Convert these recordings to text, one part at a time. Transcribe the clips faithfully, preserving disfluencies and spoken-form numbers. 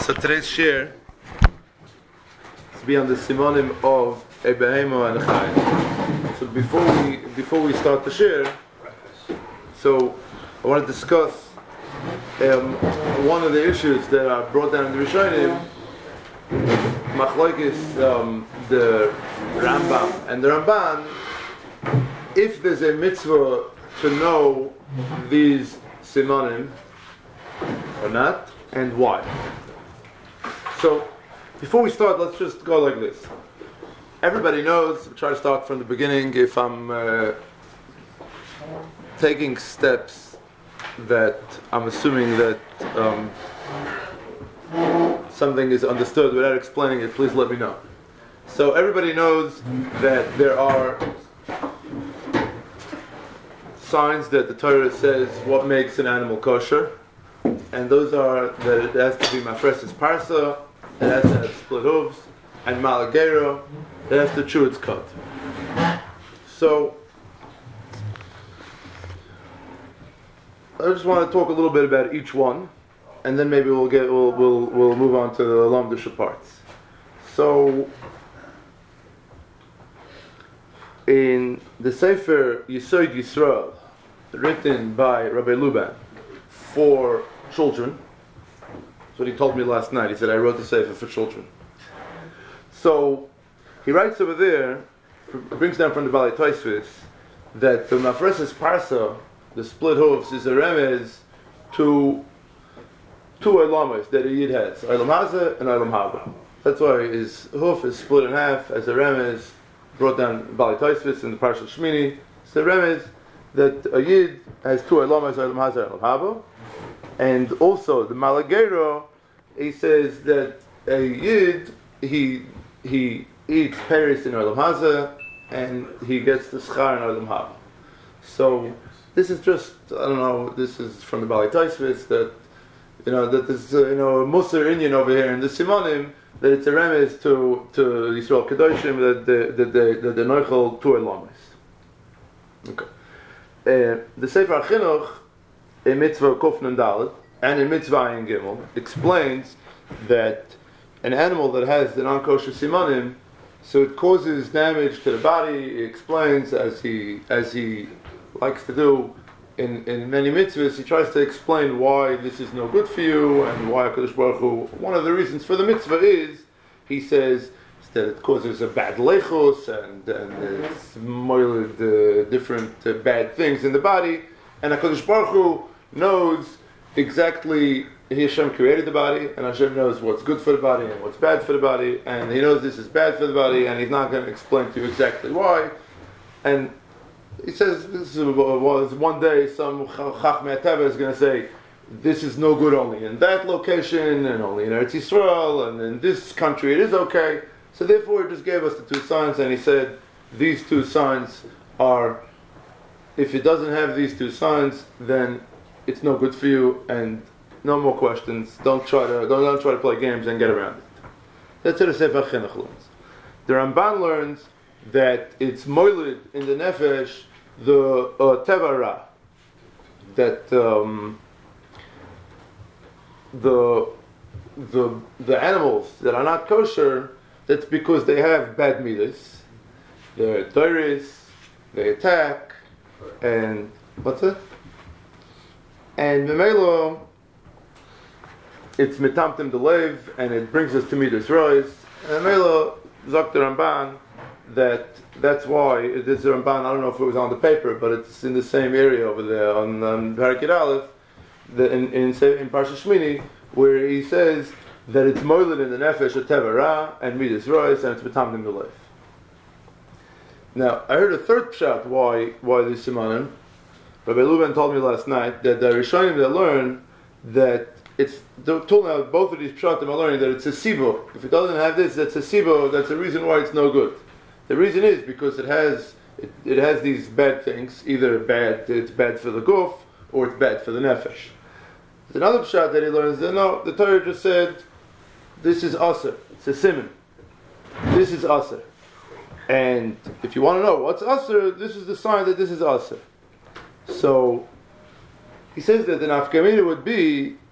So today's share is be on the simonim of a behemo and a chai. So before we before we start the share, so I want to discuss um, one of the issues that are brought down in the Rishonim, machlokes um, the Rambam and the Ramban. If there's a mitzvah to know these simonim or not, and why. So, before we start, let's just go like this. Everybody knows, I'll try to start from the beginning, if I'm uh, taking steps that I'm assuming that um, something is understood without explaining it, please let me know. So everybody knows that there are signs that the Torah says what makes an animal kosher, and those are that it has to be mafresis parsa, it has to have split hooves, and malagero, it has to chew its cud. So, I just want to talk a little bit about each one, and then maybe we'll get we'll we'll, we'll move on to the lamdisha parts. So, in the Sefer Yesod Yisrael, written by Rabbi Luban for children, that's what he told me last night. He said, I wrote the Sefer for children. So, he writes over there, brings down from the Balei Tosfos, that the Mafresis Parsa, the split hoofs, is a remez to two Olamas that a Yid has, Olam Hazeh and Olam Haba. That's why his hoof is split in half as a remez, brought down Balei Tosfos in the Parsha Shmini. It's a remez that a Yid has two Olamas, Olam Hazeh and Olam Haba. And also the Malagero, he says that a Yid, he he eats Paris in Olam Hazeh and he gets the Schar in Olam Haba. So this is just, I don't know, this is from the Balei Tosfos that, you know, that there's, uh, you know, a Musar Indian over here in the Simonim, that it's a remez to, to Yisrael Kedoshim, that the that the that the Noichel two Olamas. Okay. Uh, the Sefer HaChinuch, in Mitzvah Kuf Nun Dalet, and in Mitzvah Ayin Gimel, explains that an animal that has the non-kosher simanim, so it causes damage to the body. He explains, as he as he likes to do in, in many mitzvahs, he tries to explain why this is no good for you, and why HaKadosh Baruch Hu, one of the reasons for the mitzvah is, he says, that it causes a bad lechos, and, and it's more uh, different uh, bad things in the body, and HaKadosh Baruch Hu knows exactly, Hashem created the body, and Hashem knows what's good for the body and what's bad for the body, and He knows this is bad for the body, and He's not going to explain to you exactly why. And He says, this is one day some Chachmei Teva is going to say, this is no good only in that location, and only in Eretz Yisrael, and in this country it is okay. So therefore He just gave us the two signs, and He said, these two signs are, if it doesn't have these two signs, then it's no good for you, and no more questions. Don't try to don't, don't try to play games and get around it. That's what the Sefer Chinuch learns. The Ramban learns that it's moilid in the nefesh the uh, teva ra, that um, the the the animals that are not kosher, that's because they have bad midas. They're doiris, they attack, and what's it? And Memelo, it's mitamtim delev, and it brings us to midas rois. And Memelo, Zok the Ramban, that that's why it is the Ramban. I don't know if it was on the paper, but it's in the same area over there on um, Parakid Aleph, the, in in, in Parsha Shmini, where he says that it's moiled in the nefesh of teva ra and midas rois, and it's mitamtim delev. Now, I heard a third pshat why why this simanim. Rabbi Luban told me last night that the Rishonim that learn that it's told now both of these pshatim are learning that it's a sibo. If it doesn't have this, that's a sibo. That's a reason why it's no good. The reason is because it has it, it has these bad things. Either bad, it's bad for the guf, or it's bad for the nefesh. There's another pshat that he learns that no, the Torah just said this is aser. It's a siman. This is aser. And if you want to know what's aser, this is the sign that this is aser. So he says that the nafkamina would be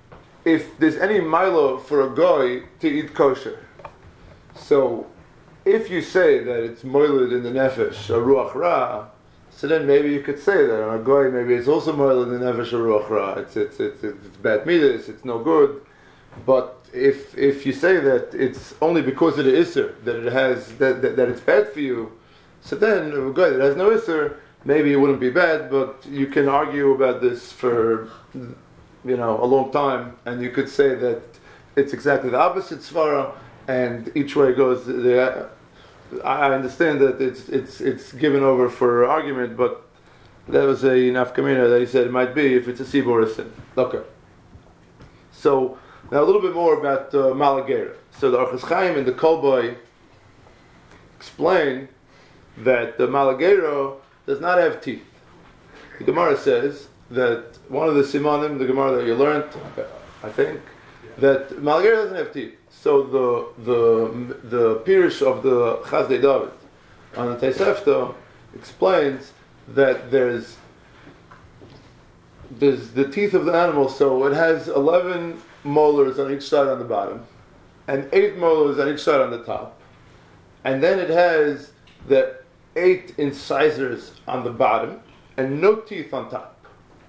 if there's any milo for a goy to eat kosher. So, if you say that it's moiled in the nefesh, a ruach ra, so then maybe you could say that on a goy, maybe it's also moiled in the nefesh, a ruach ra. It's it's it's it's bad midas, it's no good. But if if you say that it's only because of the isser that it has that that, that it's bad for you, so then a goy that has no isser, maybe it wouldn't be bad. But you can argue about this for, you know, a long time, and you could say that it's exactly the opposite svara, and each way goes. The, I understand that it's it's it's given over for argument, but that was a nafkamina that he said it might be if it's a sibur sin. Okay. So now a little bit more about uh, Malagera. So the Orchos Chaim and the Kolboy explain that the Malagera does not have teeth. The Gemara says that one of the simanim, the Gemara that you learned, I think, that Malagera doesn't have teeth. So the the the Pirush of the Chazdei David on the Tosefta explains that there's there's the teeth of the animal. So it has eleven molars on each side on the bottom, and eight molars on each side on the top, and then it has the eight incisors on the bottom and no teeth on top.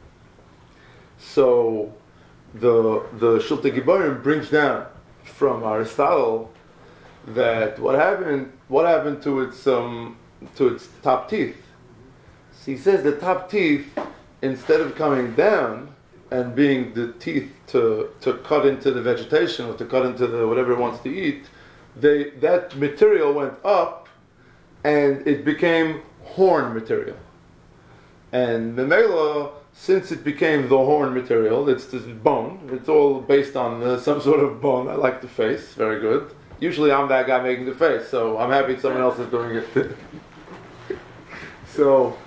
So the the Shultei Giborim brings down from Aristotle that what happened what happened to its um, to its top teeth. So he says the top teeth, instead of coming down and being the teeth to to cut into the vegetation or to cut into the whatever it wants to eat, they that material went up and it became horn material. And Memela, since it became the horn material, it's this bone. It's all based on uh, some sort of bone. I like the face, very good. Usually I'm that guy making the face, so I'm happy someone else is doing it. so,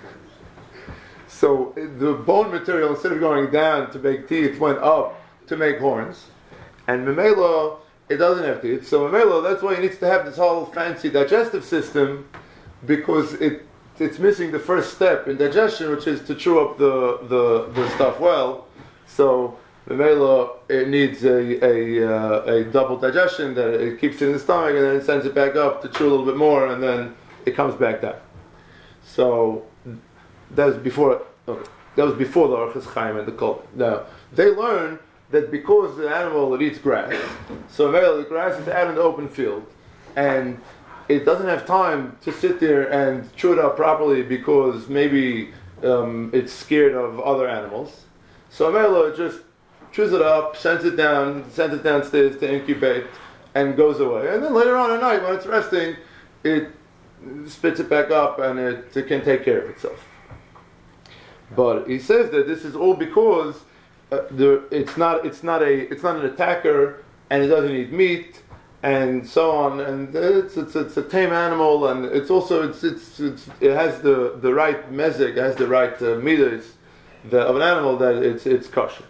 so the bone material, instead of going down to make teeth, went up to make horns. And Memela, it doesn't have teeth. So Memela, that's why it needs to have this whole fancy digestive system, because it it's missing the first step in digestion, which is to chew up the, the, the stuff well. So the mela, it needs a a, uh, a double digestion, that it keeps it in the stomach and then it sends it back up to chew a little bit more, and then it comes back down. So that was before. Okay, that was before the Orchos Chaim and the Kol. Now they learn that because the animal, it eats grass, so mela, the grass is out in the open field, and it doesn't have time to sit there and chew it up properly because maybe um, it's scared of other animals. So Amela just chews it up, sends it down, sends it downstairs to incubate, and goes away. And then later on at night, when it's resting, it spits it back up and it, it can take care of itself. But he says that this is all because uh, the, it's not it's not a it's not an attacker, and it doesn't eat meat, and so on, and it's it's, it's a tame animal, and it's also it's it's, it's it has the, the right mezek, it has the right uh, midas the, of an animal, that it's it's kosher.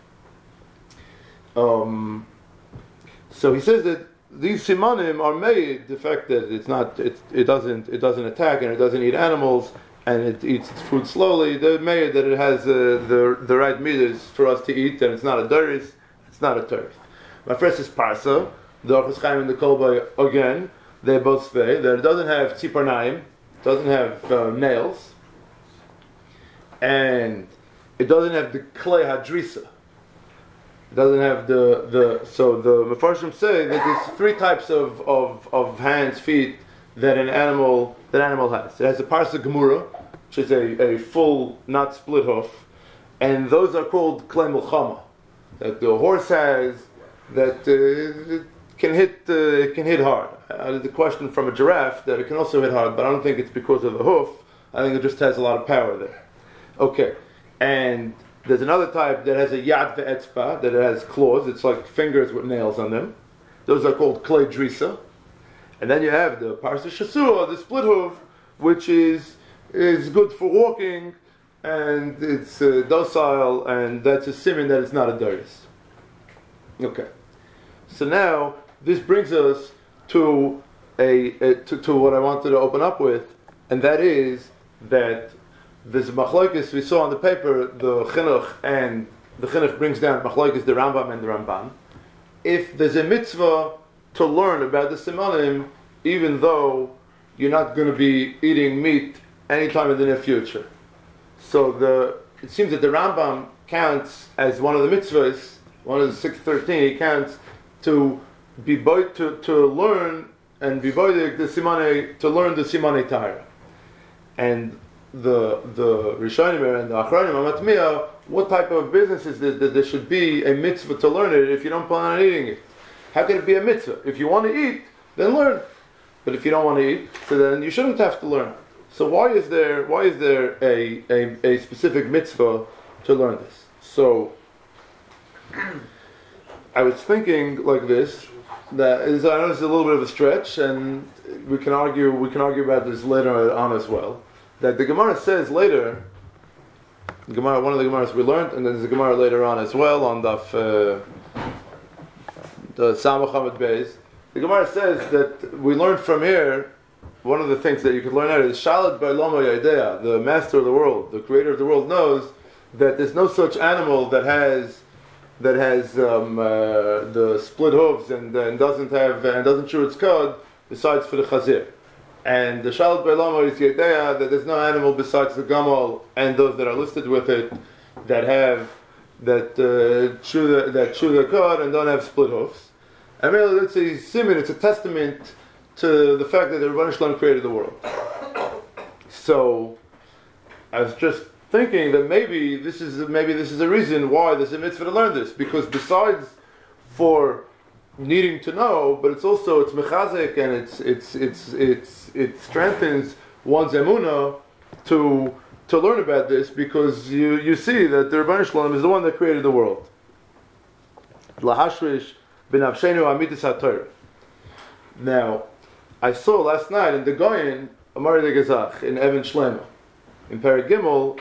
Um, so he says that these simanim are made, the fact that it's not it it doesn't it doesn't attack and it doesn't eat animals and it eats its food slowly. They're made that it has uh, the the right midas for us to eat, and it's not a duris, it's not a turf. My first is parsa. The Orchos Chaim and the Kolboy, again, they both say that it doesn't have tziparnaim, doesn't have uh, nails, and it doesn't have the klei hadrisa. It doesn't have the, the so the Mefarshim say that there's three types of, of, of hands, feet that an animal that animal has. It has a parsa gemura, which is a, a full, not split hoof, and those are called klei milchama, that the horse has, that uh, can hit uh, it can hit hard. Uh, the question from a giraffe that it can also hit hard, but I don't think it's because of the hoof. I think it just has a lot of power there. Okay, and there's another type that has a yad ve'etzba, that it has claws. It's like fingers with nails on them. Those are called klei drisa. And then you have the parsa shasua, the split hoof, which is is good for walking, and it's uh, docile, and that's a siman that it's not a doris. Okay, so now this brings us to a, a to, to what I wanted to open up with, and that is that this machlokes we saw on the paper, the chinuch and the Chinuch brings down Machlokes the Rambam and the Ramban. If there's a mitzvah to learn about the simanim, even though you're not going to be eating meat anytime in the near future. So the it seems that the Rambam counts as one of the mitzvahs, one of the six thirteen, he counts to be boy, to, to learn and be boy the simane to learn the simane Torah. And the the Rishonim and the Achronim Amatmiya, what type of business is this that there should be a mitzvah to learn it if you don't plan on eating it? How can it be a mitzvah? If you want to eat, then learn. But if you don't want to eat, so then you shouldn't have to learn. So why is there why is there a, a, a specific mitzvah to learn this? So I was thinking like this, that is, I know it's a little bit of a stretch, and we can argue we can argue about this later on as well. That the Gemara says later, the Gemara, one of the Gemaras we learned, and then there's a Gemara later on as well on Daf uh, the Samach Hamad Beis. The Gemara says that we learned from here, one of the things that you can learn out is Shalat Ba'ilamo Yadea, the master of the world, the creator of the world, knows that there's no such animal that has that has um, uh, the split hooves and, and doesn't have and doesn't chew its cud besides for the chazir. And the Shalat Ba'ilamo is Yadea, that there's no animal besides the gamal and those that are listed with it that have that uh, chew the, that chew the cud and don't have split hooves. And really, it's a simon, it's a testament to the fact that the Rebbeinu Shalom created the world. So, I was just thinking that maybe this is maybe this is a reason why there's a mitzvah to learn this, because besides for needing to know, but it's also it's mechazek and it's it's it's it's it strengthens one's emunah to to learn about this, because you you see that the Rebbeinu Shalom is the one that created the world. Lahashrish. Now, I saw last night in the Goyen Amar de Gezach in Evan Shlema, in Perek Gimel,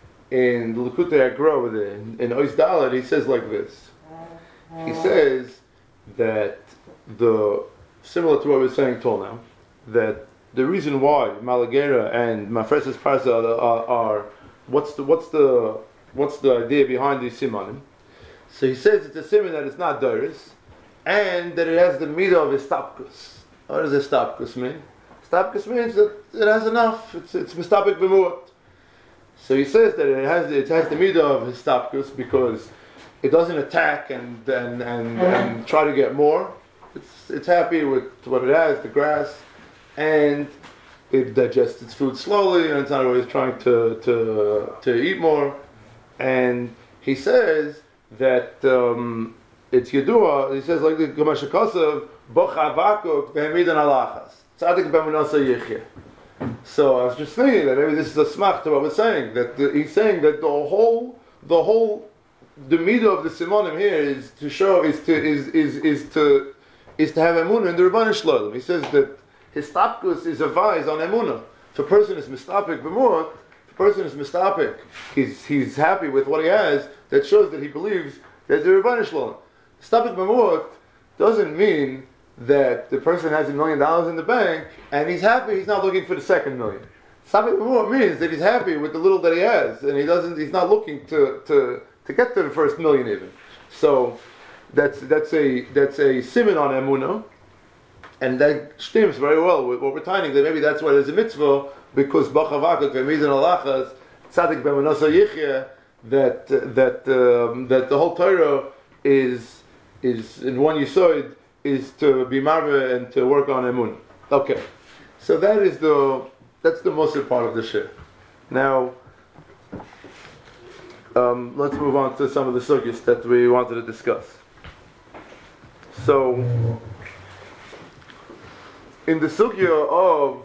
in the Likutei Agra with it, in, in Ois Dalet, he says like this. He says that the similar to what we were saying till now, that the reason why Malagera and Mafreses Parsa are, are, are what's the what's the what's the idea behind these simanim? So he says it's a siman that it's not doris, and that it has the midah of istapkus. What does istapkus mean? Istapkus means that it has enough. It's it's mistapik b'muat. So he says that it has it has the midah of istapkus because it doesn't attack and and, and and try to get more. It's it's happy with what it has, the grass, and it digests its food slowly, and it's not always trying to to to eat more. And he says that. Um, It's Yedua, he says like the Gemash Kosev, Boch Havakuk Behemidan Alachas. Tzadik Bemunasa Yichya. So I was just thinking that maybe this is a smach to what we're saying. That the, he's saying that the whole, the whole, the midah of the Simonim here is to show, is to, is, is, is to, is to have emunah in the Rebbeinu Shalom. He says that his tapkus is a vise on emunah. If a person is mistapik b'muat, if a person is mistapik, he's, he's happy with what he has, that shows that he believes that the Rebbeinu Shalom. Stapik b'muat doesn't mean that the person has a million dollars in the bank and he's happy. He's not looking for the second million. Stapik b'muat means that he's happy with the little that he has, and he doesn't. He's not looking to, to, to get to the first million even. So that's that's a that's a siman on emunah, and that stems very well with what we're tying. That maybe that's why there's a mitzvah, because b'chavakuk v'mizan alachas tzadik b'munasa yichya, that that um, that the whole Torah is. is in one yesod is to be marveh and to work on emun. Okay, so that is the that's the most part of the shir. Now, um, let's move on to some of the sugyas that we wanted to discuss. So, in the sugya of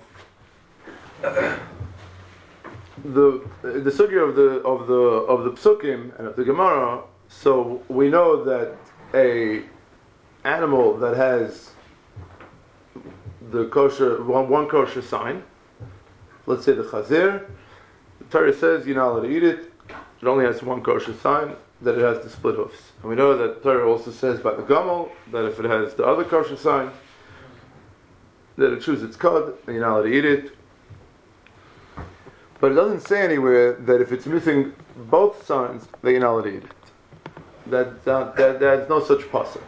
the the sugya of the of the of the psukim and of the Gemara, so we know that a animal that has the kosher one, one kosher sign, let's say the chazir, the Torah says you're not allowed to eat it. It only has one kosher sign, that it has the split hoofs. And we know that the Torah also says by the gamal that if it has the other kosher sign, that it chews its cud and you're not allowed to eat it. But it doesn't say anywhere that if it's missing both signs, that you're not allowed to eat it. That, that, that there's no such pasuk.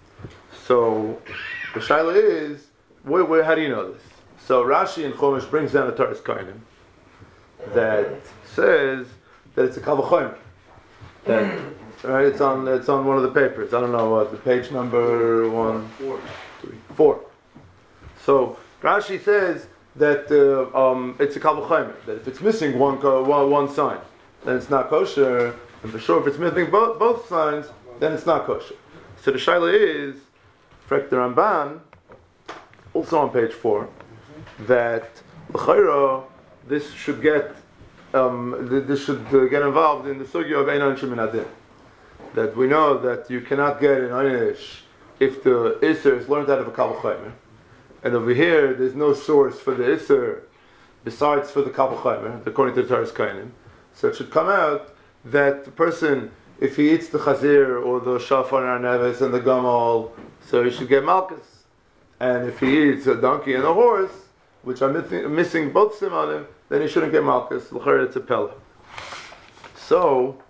So the shaila is, where, where, how do you know this? So Rashi in Chumash brings down a Taras Kainim that says that it's a Kal V'chomer. That right, it's on it's on one of the papers. I don't know what the page number one, four, three, four. So Rashi says that uh, um, it's a Kal V'chomer. That if it's missing one, one one sign, then it's not kosher. And for sure, if it's missing both both signs, then it's not kosher. So the shaila is, Frek the Ramban, also on page four, that l'chayra this should get um, th- this should uh, get involved in the sugya of Einan Shemin Adin. That we know that you cannot get an Einish if the Isser is learned out of a Kal V'chomer, and over here there's no source for the Isser besides for the Kal V'chomer, according to the Taras Kainim. So it should come out that the person, if he eats the chazir or the shafar and arneves and the gamal, so he should get malchus. And if he eats a donkey and a horse, which are missing, missing both simanim, then he shouldn't get malchus. L'chayr it's a pella. So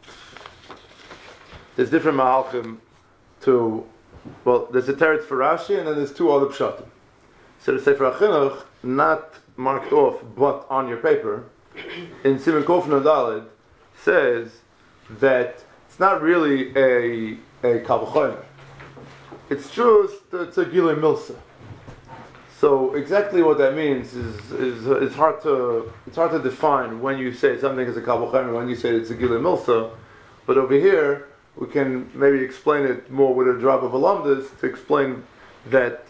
there's different mahalchim to, well, there's a teretz for Rashi and then there's two other pshatim. So the Sefer HaChinuch, not marked off but on your paper, in Siman Kof Nodalid, says that it's not really a a Kal V'chomer. It's just it's a Gilui Milsa. So exactly what that means is is is hard to it's hard to define when you say something is a Kal V'chomer, when you say it's a Gilui Milsa. But over here we can maybe explain it more with a drop of alamdas to explain that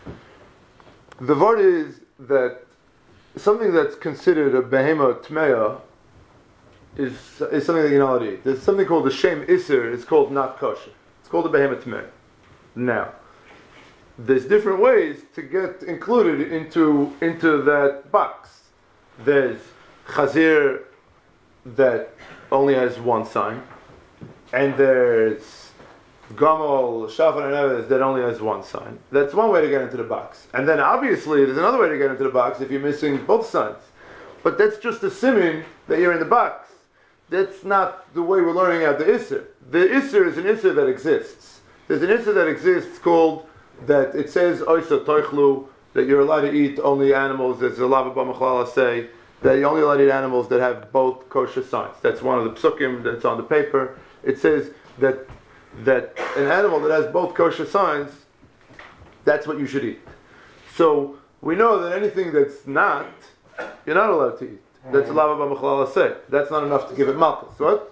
the word is that something that's considered a behema tmeya is is something that you're not allowed to eat. There's something called the shem iser. It's called not kosher. It's called the behema tmeya. Now, there's different ways to get included into into that box. There's chazir that only has one sign, and there's gamal, shafar, and others that only has one sign. That's one way to get into the box. And then obviously there's another way to get into the box if you're missing both signs. But that's just assuming that you're in the box. That's not the way we're learning out the Isser. The Isser is an Isser that exists. There's an Isser that exists called, that it says, Oisa Toichlu, that you're allowed to eat only animals, as the Lava B'Machlala say, that you're only allowed to eat animals that have both kosher signs. That's one of the psukim that's on the paper. It says that that an animal that has both kosher signs, that's what you should eat. So we know that anything that's not, you're not allowed to eat. That's Lava B'Machlala say. That's not enough to give it malchus. What?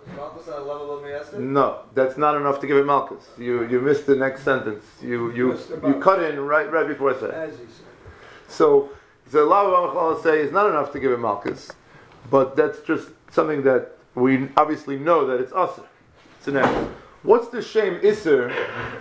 No, that's not enough to give it malchus. You you missed the next sentence. You you you cut in right right before I said. So the Lava B'Machlala say is not enough to give it malchus, but that's just something that we obviously know that it's aser. So now, what's the shame iser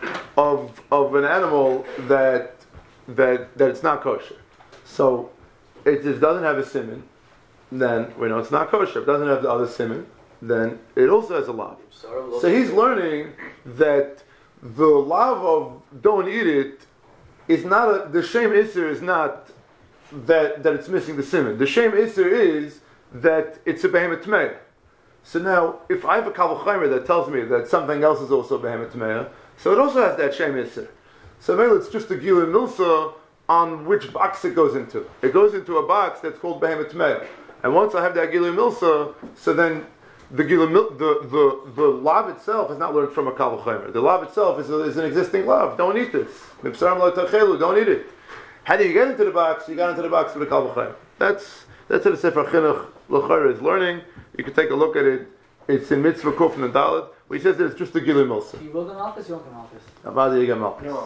of of an animal that that that it's not kosher? So it just doesn't have a siman. Then we know it's not kosher. If it doesn't have the other siman, then it also has a lav. So he's learning that the lav of don't eat it is not a, the shame iser is not that that it's missing the siman. The shame iser is that it's a behemoth tmeya. So now, if I have a Kal V'chomer that tells me that something else is also a behemoth tmeya, so it also has that shame iser. So maybe it's just a gilui milsa on which box it goes into. It goes into a box that's called behemoth tmeya. And once I have that Gilui Milsa, so then the Gilui Mil, the, the, the lav itself is not learned from a Kal V'chomer. The lav itself is, a, is an existing lav. Don't eat this. Don't eat it. How do you get into the box? You got into the box with a Kal V'chomer. That's that's what the Sefer Chinuch L'chayr is learning. You can take a look at it. It's in Mitzvah Kuf and Dalet, where he says that it's just the Gilui Milsa. You will get malchus, you won't get malchus. How do you get malchus? No.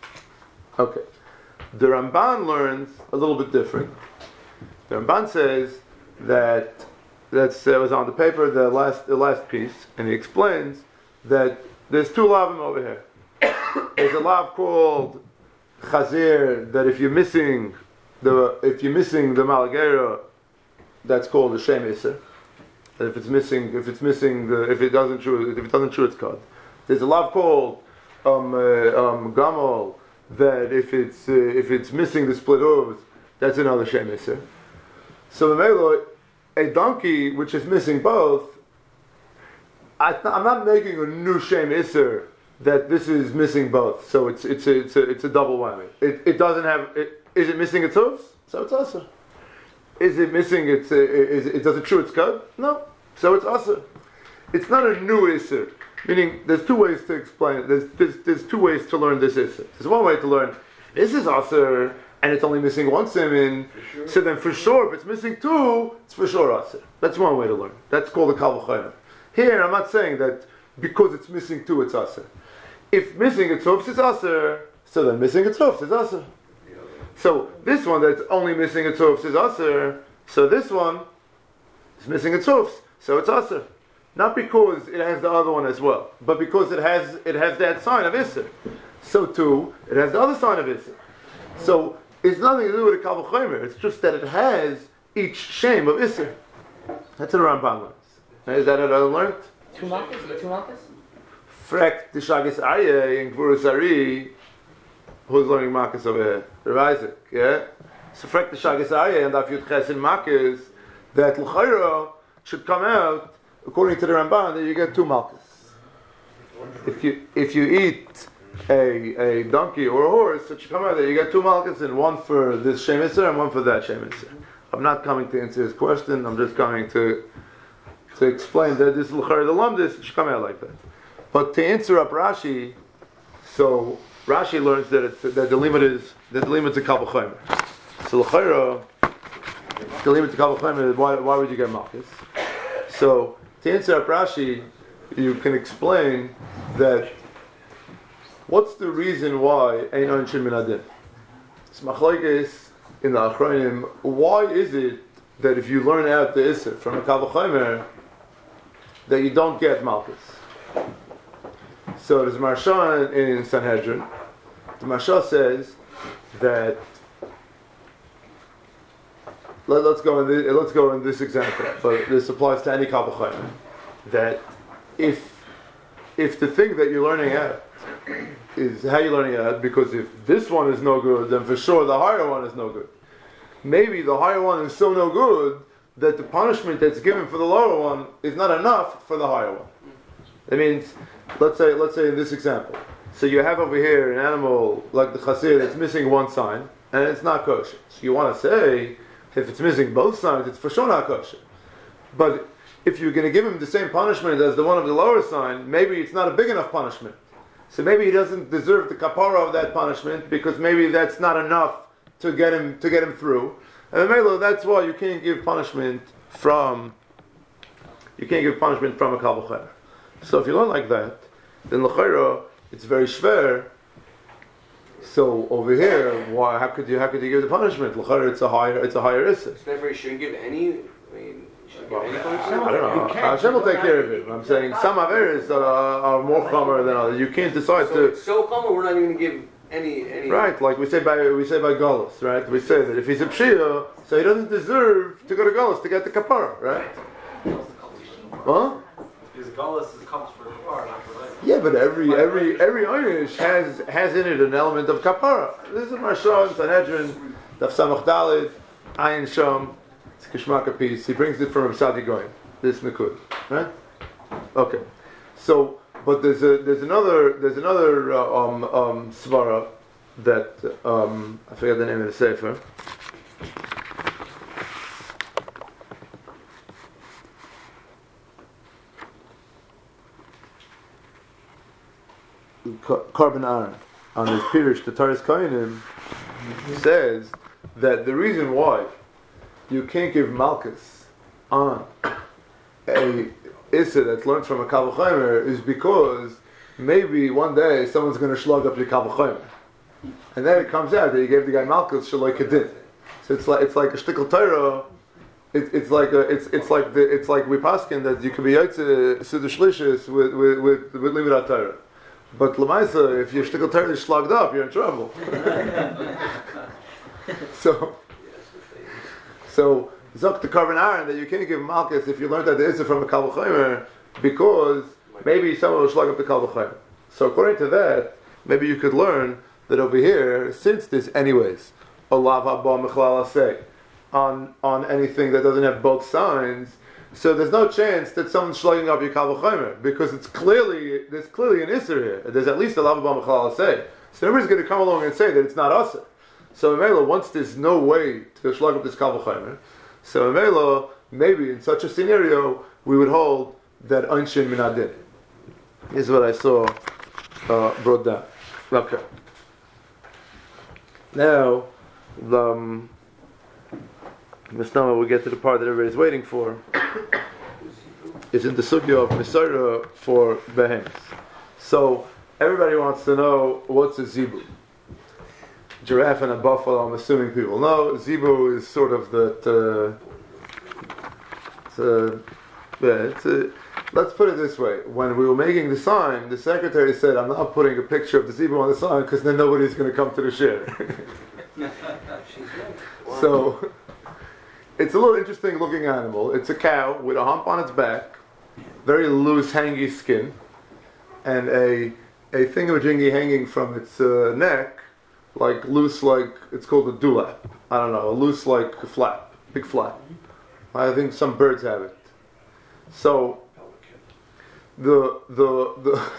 Okay. The Ramban learns a little bit different. The Ramban says that that's uh, was on the paper, the last the last piece, and he explains that there's two lavim over here. There's a lav called chazir that if you're missing the if you're missing the malagera, that's called the shem iser. And if it's missing if it's missing the if it doesn't chew if it doesn't chew its cud. There's a lav called um, uh, um, gamal that if it's uh, if it's missing the split hooves, that's another shem iser. So the a donkey which is missing both, I th- I'm not making a new shame isser that this is missing both. So it's it's a, it's a, it's a double whammy. It it doesn't have. It, is it missing its hooves? So it's usher. Is it missing its? Uh, is it does it chew its cud? No. So it's usher. It's not a new isser. Meaning, there's two ways to explain it. There's, there's, there's two ways to learn this isser. There's one way to learn, this is usher, and it's only missing one simin, sure. So then for sure, if it's missing two, it's for sure usher. That's one way to learn. That's called a kal v'chomer. Here, I'm not saying that because it's missing two, it's usher. If missing its hoofs is usher, so then missing its hoofs is usher. So this one that's only missing its hoofs is usher, so this one is missing its hoofs, so it's usher. Not because it has the other one as well, but because it has it has that sign of Isser. So too, it has the other sign of Isser. So it's nothing to do with a Kal V'chomer. It's just that it has each shame of Isser. That's what the Ramban learns. Is that what I learned? Two malchus? Two malchus? Frek the Shagas Aryeh in Gvurus Ari. Who's learning Malchus over here? Rav Isaac, yeah? So Frek the Shagas Aryeh and Daf Yud Ches in Malchus that L'chayra should come out according to the Ramban, that you get two malchus. If you if you eat a a donkey or a horse, it should come out that you get two malchus, and one for this shemisser and one for that shemisser. I'm not coming to answer his question. I'm just coming to to explain that this l'chayr the lumdis, it should come out like that. But to answer up Rashi, so Rashi learns that it's, that the limit is that the limit is a kal v'chomer. So l'chayr the limit to kal v'chomer is why why would you get malchus? So to answer up Rashi, you can explain that what's the reason why ein onishin min adin? It's machlokes in the Achronim. Why is it that if you learn out the Isser from a Kal V'chomer that you don't get malchus? So there's a Marsha in Sanhedrin. The Marsha says that Let, let's go in this, let's go in this example, but this applies to any Kal V'chomer. That if if the thing that you're learning out is how you're learning out, because if this one is no good, then for sure the higher one is no good. Maybe the higher one is so no good that the punishment that's given for the lower one is not enough for the higher one. That means, let's say, let's say in this example, so you have over here an animal like the chasir that's missing one sign and it's not kosher. So you want to say, if it's missing both signs, it's for sure not kosher. But if you're going to give him the same punishment as the one of the lower sign, maybe it's not a big enough punishment. So maybe he doesn't deserve the kapara of that punishment because maybe that's not enough to get him to get him through. And Melo, that's why you can't give punishment from you can't give punishment from a kal v'chomer. So if you learn like that, then l'chayra it's very shver. So over here, why? How could you? How could you give the punishment? L'chayra, it's a higher. It's a higher issa. So therefore, you shouldn't give any. I mean, you shouldn't give any punishment. I don't know. Hashem will take care of it. I'm saying some averes are, are more chomer than others. You can't decide so to. It's so chomer, we're not even going to give any, any. Right, like we say by we say by Golos, right? We say that if he's a pshia, so he doesn't deserve to go to Golos to get the kapara, right? Huh? Because Golos comes for kapara, not for life. Yeah, but every every every Einish has has in it an element of kapara. This is Marsha in Sanhedrin, Daf Samach Daled, Ayin Shom. It's a Kishmaka piece. He brings it from Sadi Goyim. This Nikud, right? Okay. So, but there's a there's another there's another uh, um um svara that um I forget the name of the sefer. Carbon Aaron on his Pirush the Taras Kohanim says that the reason why you can't give malchus on a issa that's learned from a Kal V'chomer is because maybe one day someone's going to slug up your Kal V'chomer, and then it comes out that you gave the guy malchus shaloi kedin. So it's like it's like a shtickle Torah. It, it's like a, it's it's like the, it's like we paskin that you could be yotze suda shlishis with with with, with limud Torah. But Lamaisa, if your shtickle Torah is slugged up, you're in trouble. so, so Zok the Carbon Aaron that you can't give malchus if you learned that the Issa from a Kal V'chomer because maybe someone will slug up the Kal V'chomer. So according to that, maybe you could learn that over here, since there's anyways a lav haba mechlal aseh on on anything that doesn't have both signs, So there's no chance that someone's slugging up your Kal V'chomer, because it's clearly, there's clearly an Isser here. There's at least a Lavabam B'chalal say. So nobody's going to come along and say that it's not Asr. So Mela, once there's no way to slug up this Kal V'chomer, so Mela, maybe in such a scenario, we would hold that Einshin Min Adin. This is what I saw uh, brought down. Okay. Now, the um, Mishnah, we'll get to the part that everybody's waiting for. Is in the sugya of Mesorah for behemoths. So, everybody wants to know what's a zibu. Giraffe and a buffalo, I'm assuming people know. Zibu is sort of the. Uh, it's a, yeah, it's a, let's put it this way. When we were making the sign, the secretary said, I'm not putting a picture of the Zibu on the sign because then nobody's going to come to the shir. So, it's a little interesting looking animal. It's a cow with a hump on its back, very loose, hangy skin, and a a thingamajiggy hanging from its uh, neck, like loose, like it's called a dulap. I don't know, a loose like a flap, big flap. I think some birds have it. So the the the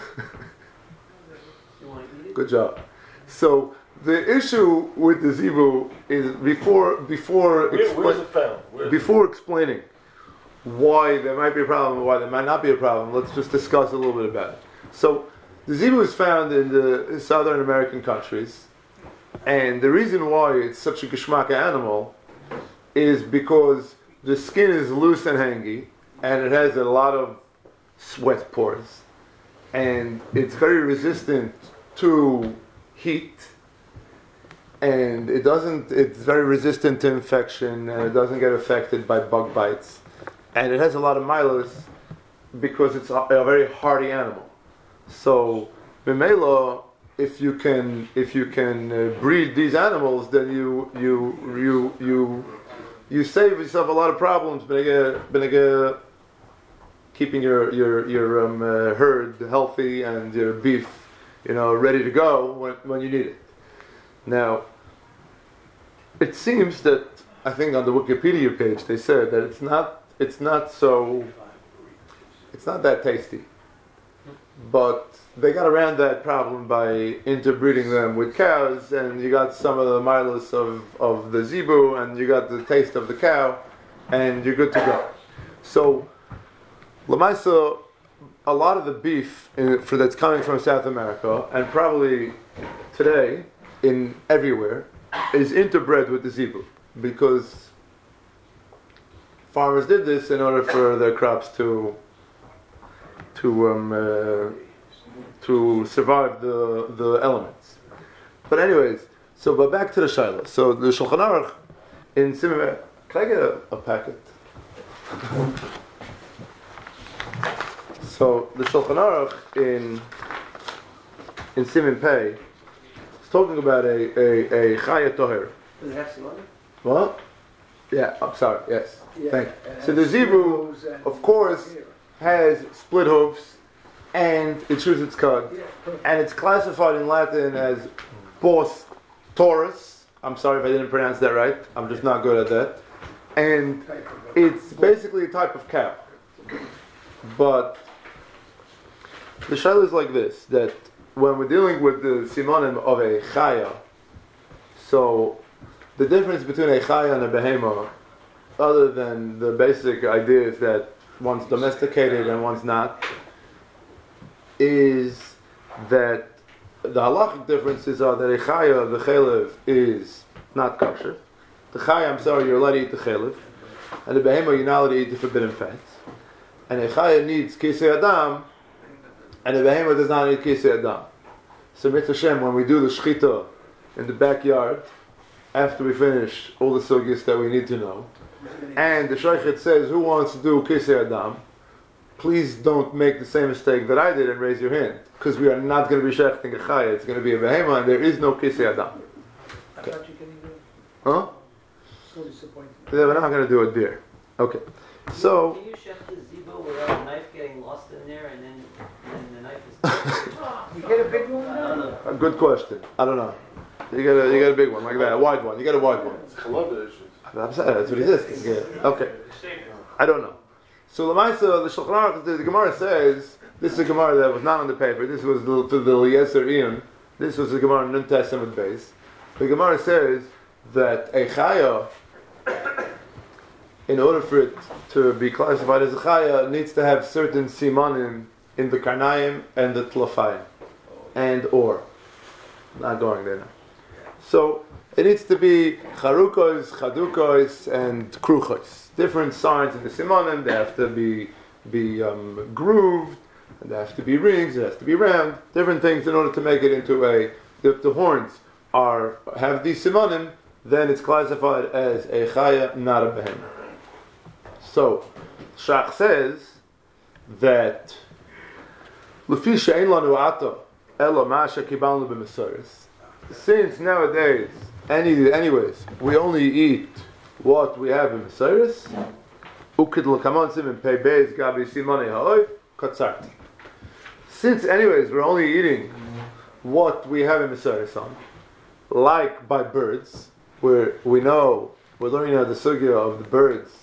good job. So the issue with the zibu is before before Where, expla- where's it found? Where's before explaining why there might be a problem and why there might not be a problem, let's just discuss a little bit about it. So the zibu is found in the Southern American countries, and the reason why it's such a geschmack animal is because the skin is loose and hangy, and it has a lot of sweat pores, and it's very resistant to heat, and it doesn't. It's very resistant to infection, and it doesn't get affected by bug bites, and it has a lot of milos because it's a, a very hardy animal. So, b'meila, if you can, if you can uh, breed these animals, then you you you you you save yourself a lot of problems. B'negeh, b'negeh, keeping your your your um, uh, herd healthy and your beef, you know, ready to go when when you need it. Now, it seems that I think on the Wikipedia page they said that it's not it's not so it's not that tasty, but they got around that problem by interbreeding them with cows, and you got some of the milos of, of the zibu, and you got the taste of the cow, and you're good to go. So, Lamaisa, a lot of the beef in, for that's coming from South America, and probably today in everywhere, is interbred with the zibu, because farmers did this in order for their crops to to um, uh, to survive the the elements. But anyways, so but back to the Shaila. So the Shulchan Aruch in Siman, can I get a, a packet? So the Shulchan Aruch in in Siman Pei is talking about a a, a Chaya Toher. Does it have Simon? What? Yeah, I'm sorry. Yes, Yeah, thank you. it So the has Zibu, hooves and- of course, has split hooves, and it chews its cud, Yeah, perfect. and it's classified in Latin as Bos Taurus. I'm sorry if I didn't pronounce that right. I'm just not good at that. And Type of- it's basically a type of cow. But the shaila is like this, that when we're dealing with the simonim of a chaya, so the difference between a chaya and a behema, other than the basic idea is that one's domesticated and one's not, is that the halachic differences are that a chaya, the chelev, is not kosher. The chaya, I'm sorry, you're allowed to eat the chelev, and the behema, you're not allowed to eat the forbidden fats. And a chaya needs kisei adam, and the behema does not need kisei adam. So Mitzvah Hashem, when we do the shchita in the backyard, after we finish all the sugyas that we need to know, and the shaychet says, who wants to do kisei adam, please don't make the same mistake that I did and raise your hand, because we are not going to be shechting a chaya, it's going to be a behema, and there is no kisei adam. I thought you couldn't do it. Huh? So disappointing. Yeah, we're not going to do it there. Okay. So, Can you chef the zibo without a knife getting lost in there, and then, and the knife is... You get a big one I don't now? know. a good question. I don't know. You got a you got a big one like that, a wide one. You got a wide one. I love the issues. I'm saying that's what he says. Yeah. Okay. I don't know. So Lamaisa, the Shulchan Aruch, the, the Gemara says, this is a Gemara that was not on the paper. This was the, to the Eliezer Ian. This was the Gemara in Nun Testament base. The Gemara says that a chaya, in order for it to be classified as a chaya, needs to have certain simanim in the karnayim and the tlafayim, and or. Not going there now. So it needs to be charukos, chadukos, and kruchos. Different signs in the simanim. They have to be be um, grooved, and they have to be rings. They have to be round. Different things in order to make it into a. If the horns are have these simanim, then it's classified as a chaya, not a behem. So Shach says that Lefi she'ein lanu ato elo masha kibalnu b'mesoros. Since nowadays, any anyways, we only eat what we have in mesoros. Ukid l'kamonsim in pei beis gabi simoni ha'oif katzarti. Since anyways we're only eating what we have in mesoros on, like by birds, where we know we're learning now the sugya of the birds,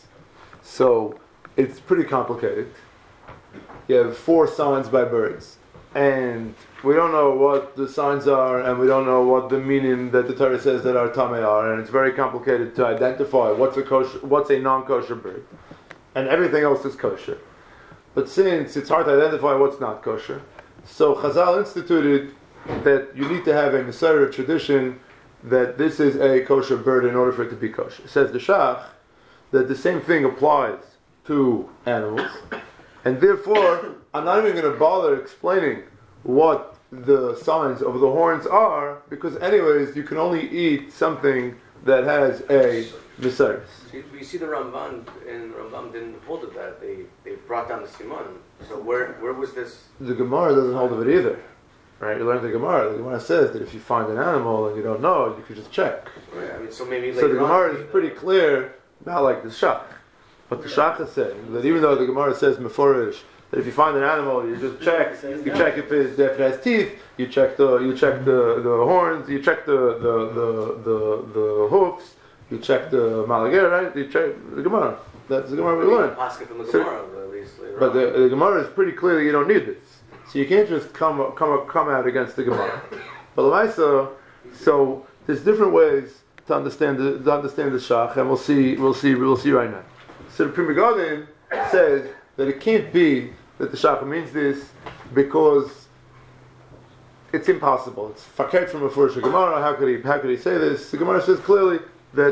so it's pretty complicated. You have four signs by birds, and we don't know what the signs are, and we don't know what the meaning that the Torah says that our tamei are, and it's very complicated to identify what's a kosher, what's a non-kosher bird, and everything else is kosher. But since it's hard to identify what's not kosher, so Chazal instituted that you need to have a Mesorah tradition that this is a kosher bird in order for it to be kosher. It says the Shach that the same thing applies to animals, and therefore I'm not even going to bother explaining what the signs of the horns are, because anyways you can only eat something that has a Mesorah. See, we see the Ramban, and Rambam didn't hold of that. They they brought down the Siman. So where where was this? The Gemara doesn't hold of it either. Right, you learn the Gemara. The Gemara says that if you find an animal and you don't know, you could just check. Right, I mean, so maybe So the later Gemara on, is pretty clear, not like the Shach. But the Shach is saying that even though the Gemara says Meforish, that if you find an animal, you just check. You check if it, if it has teeth. You check the you check the, the horns. You check the the, the, the, the hoofs. You check the malager, right? You check the Gemara. That's the Gemara we learn. Pasuk from the So- Gemara, at least later But on. the, the Gemara is pretty clear that you don't need this. So you can't just come come come out against the Gemara. But Lamaisa, so there's different ways to understand the to understand the Shach, and we'll see we'll see we'll see right now. So the Pri Megadim says that it can't be that the Shach means this because it's impossible. It's fakert from a first Gemara. How could he how could he say this? The Gemara says clearly that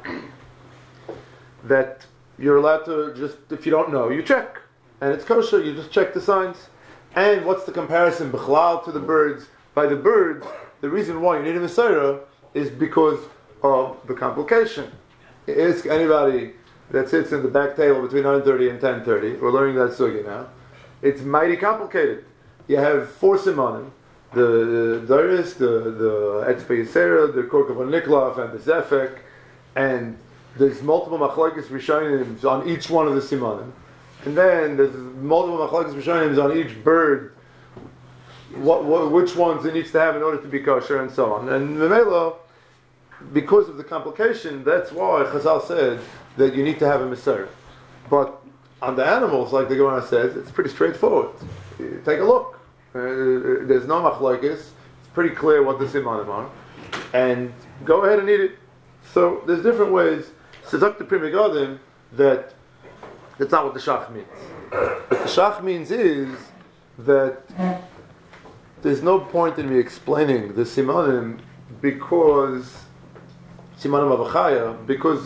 that you're allowed to just, if you don't know, you check, and it's kosher. You just check the signs. And what's the comparison bichlal to the birds? By the birds, the reason why you need a Mesorah is because of the complication. Ask anybody that sits in the back table between nine thirty and ten thirty. We're learning that sugya now. It's mighty complicated. You have four simanim: the Doris, the the Etzpei Yisera, the Korkov Niklaf, and the Zefek, and there's multiple machlokes rishonim on each one of the simanim. And then there's multiple machlokes rishonim on each bird. What, what, which ones it needs to have in order to be kosher, and so on. And Memelo, because of the complication, that's why Chazal said that you need to have a Mesorah. But on the animals, like the Gemara says, it's pretty straightforward. You take a look. Uh, there's no machlokes. It's pretty clear what the simanim are, and go ahead and eat it. So there's different ways. Says Doctor Pri Megadim that. That's not what the Shach means. What the Shach means is that there's no point in me explaining the Simanim because Simanim of Achaya, because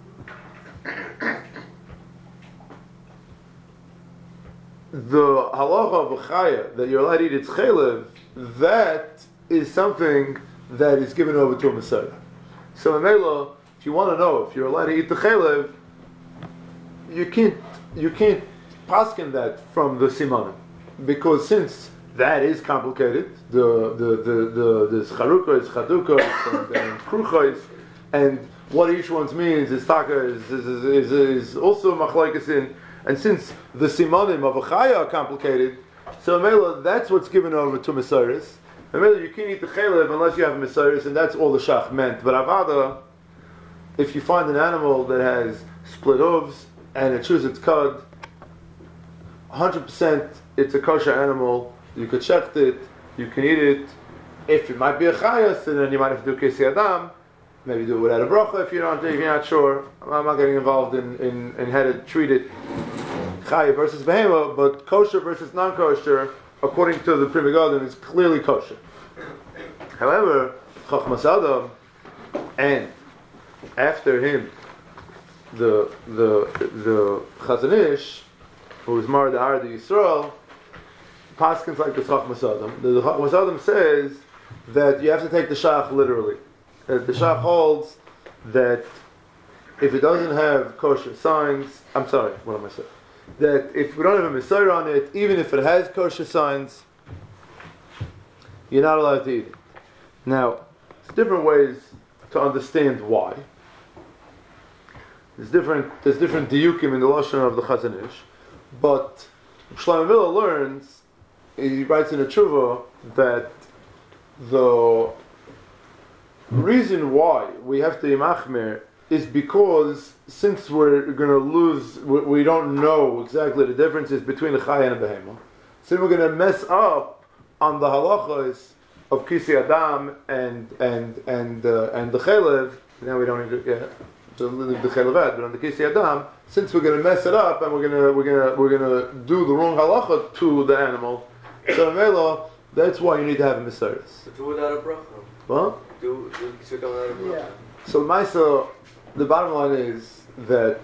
the halacha of Achaya that you're allowed to eat its chalev, that is something that is given over to a Mesorah. So Mela, if you want to know if you're allowed to eat the chalev, you can't you can't paskin that from the simanim, because since that is complicated, the the the the the charukos, chadukos, and, and kruchos, and what each one's means is taka is is, is, is, is also machlokes in, and since the simanim of a chaya are complicated, so Mela, that's what's given over to Mesorahs. Mela, you can't eat the chalev unless you have Mesorahs, and that's all the Shach meant. But avada, if you find an animal that has split hooves and it chews its cud, one hundred percent it's a kosher animal. You could check it. You can eat it. If it might be a chayas, then you might have to do kesi adam. Maybe do it without a bracha if you're not if you're not sure. I'm not getting involved in, in, in how to treat it. Chaya versus behema, but kosher versus non-kosher, according to the Pri Megadim, is clearly kosher. However, Chachmas Adam, and after him, the the the Chazon Ish, who is Mar Da'ar the Yisrael, paskins like the Chachmas Adam. The, the Chachmas Adam says that you have to take the shach literally. Uh, the shach holds that if it doesn't have kosher signs, I'm sorry, what am I saying? That if we don't have a Messiah on it, even if it has kosher signs, you're not allowed to eat it. Now, there's different ways to understand why. There's different there's different diukim in the lashon of the Chazon Ish, but Shlomo Miller learns, he writes in a tshuva that the reason why we have to imachmer is because since we're going to lose, we, we don't know exactly the differences between a chaya and a behema, so we're going to mess up on the halachas of kisi adam and and and uh, and the chelev. Now we don't need to, yeah, to leave the chelev, but on the kisi adam, since we're going to mess it up and we're going to we're going to we're going to do the wrong halacha to the animal, so mela, that's why you need to have a misaris. Do without a bracha. What? Do do kisi adam without a bracha. Yeah. So Maisa, the bottom line is that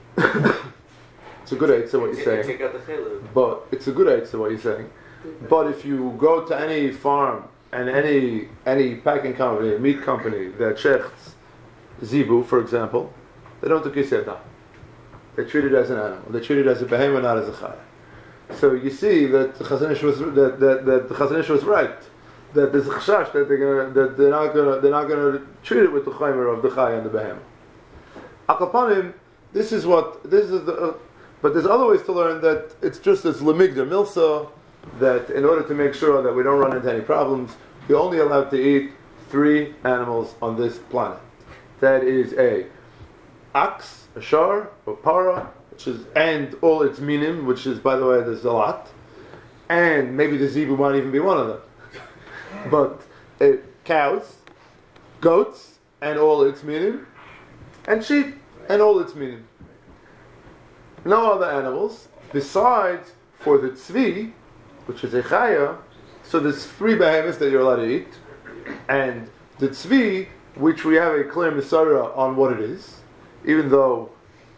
it's a good answer what you're saying. Take out the chelev. But it's a good answer what you're saying. But if you go to any farm and any any packing company, meat company that shechts zibu, for example, they don't do kisei adam. They treat it as an animal. They treat it as a behemoth, not as a chaya. So you see that the Chazon Ish was that, that, that the Chazon Ish was right. That there's a chashash that they're gonna that they're not gonna they're not gonna treat it with the chaymer of the chaya and the behemoth. Akapanim, this is what this is the. Uh, but there's other ways to learn that it's just as lemigdar milsa, that in order to make sure that we don't run into any problems, we're only allowed to eat three animals on this planet. That is a ox, a shar, a para, which is and all its minim, which is, by the way, there's a lot, and maybe the zebu might even be one of them. But uh, cows, goats, and all its minim, and sheep, and all its minim. No other animals besides for the tzvi, which is a chaya. So there's three behemoths that you're allowed to eat, and the tzvi, which we have a clear misara on what it is, even though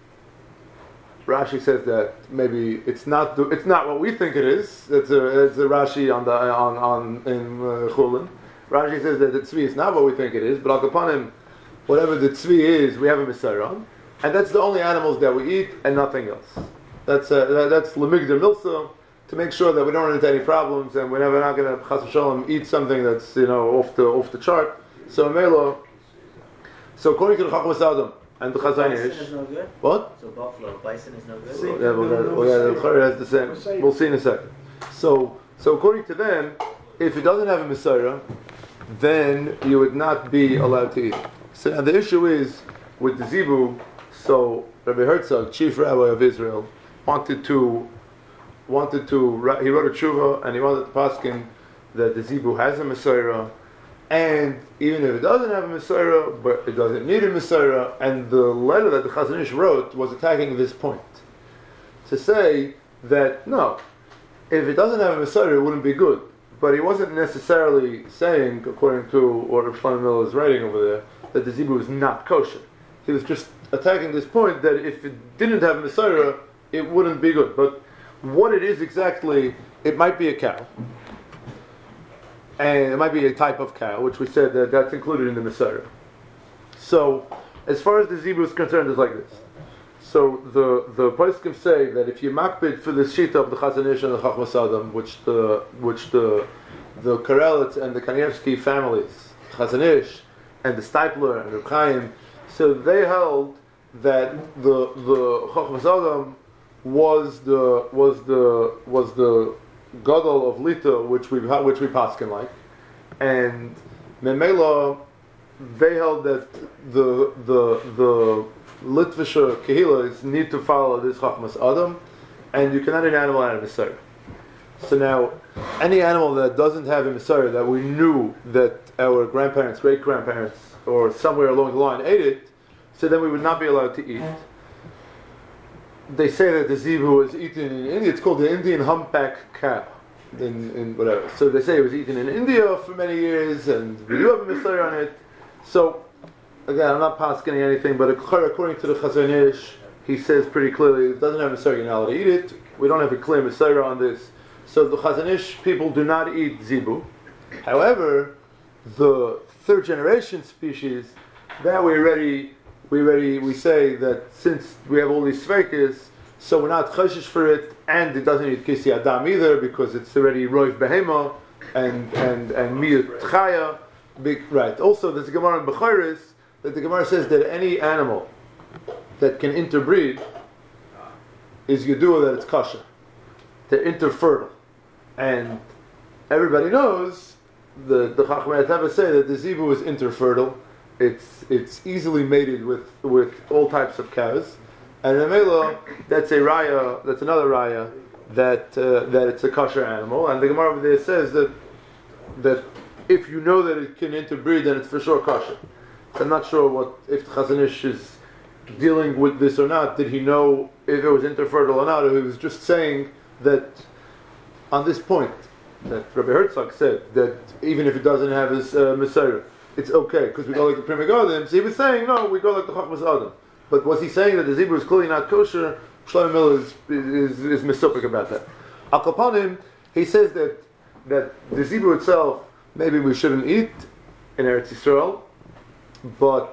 Rashi says that maybe it's not the, it's not what we think it is. It's a it's a Rashi on the on on in uh, Chulin. Rashi says that the tzvi is not what we think it is, but al kapanim, whatever the tzvi is, we have a misara on, and that's the only animals that we eat and nothing else. That's uh, that, that's lemigdar milsa, to make sure that we don't run into any problems and we're never not going to chas v'shalom eat something that's, you know, off the off the chart. So melo. So according to the Chachmas Adam and the Chazon Bison Ish, is no good? what? So buffalo, bison is no good? See? Yeah, well, that, well, yeah, the Chari has the same. We'll see in a second. So, so according to them, if it doesn't have a Messiah, then you would not be allowed to eat it. So now the issue is with the Zibu. So Rabbi Herzog, chief rabbi of Israel, wanted to wanted to he wrote a tshuva and he wanted to paskin that the Zibu has a Messiah, and even if it doesn't have a Messiah, but it doesn't need a Messiah, and the letter that the Chazon Ish wrote was attacking this point. To say that, no, if it doesn't have a Messiah, it wouldn't be good. But he wasn't necessarily saying, according to what Rav Shlomo Miller is writing over there, that the Zibu is not kosher. He was just attacking this point that if it didn't have a Messiah, it wouldn't be good. But what it is exactly, it might be a cow. And it might be a type of cow, which we said that that's included in the Messiah. So, as far as the Zibu is concerned, it's like this. So, the the poskim say that if you makbid for the shita of the Chazon Ish and the Chachmas Adam, which the which the the Karelitz and the Kanievsky families, Chazon Ish and the Stipler and the Chaim, so they held that the the Chachmas Adam was the was the was the Gadol of Lita, which we which we paskin like, and Memela, they held that the the the Litvisha Kehilas need to follow this Chachmas Adam, and you cannot eat an animal out of Messiah. So now, any animal that doesn't have a Messiah, that we knew that our grandparents, great-grandparents, or somewhere along the line ate it, so then we would not be allowed to eat. They say that the zebu was eaten in India. It's called the Indian humpback cow, in, in whatever. So they say it was eaten in India for many years, and we do have a Messiah on it. So, again, I'm not pasking anything, but according to the Chazon Ish, he says pretty clearly, it doesn't have a Messiah, you're not allowed to eat it. We don't have a clear Messiah on this. So the Chazon Ish people do not eat zebu. However, the third generation species, that we already, we already, we say that since we have all these sveikas, so we're not choshesh for it, and it doesn't eat kisi adam either, because it's already roiv behema, and, and, and miyut chaya. Big, right. Also, there's a Gemara in Bechoros that the Gemara says that any animal that can interbreed is yedua that it's kosher. They're interfertile. And everybody knows, the the Chachamei Teva say that the zebu is interfertile. It's it's easily mated with, with all types of cows. And Amela, that's a raya, that's another raya, that uh, that it's a kosher animal. And the Gemara over there says that that if you know that it can interbreed, then it's for sure kosher. So I'm not sure what if the Chazon Ish is dealing with this or not. Did he know if it was interfertile or not? Or he was just saying that on this point that Rabbi Herzog said that even if it doesn't have his uh, Messiah, it's okay because we go like the Pri Megadim. So he was saying no, we go like the Chachmas Adam. But was he saying that the zebu is clearly not kosher? Shlomo Miller is is, is misopik about that. Al Kapanim, he says that that the zebu itself maybe we shouldn't eat in Eretz Yisrael, but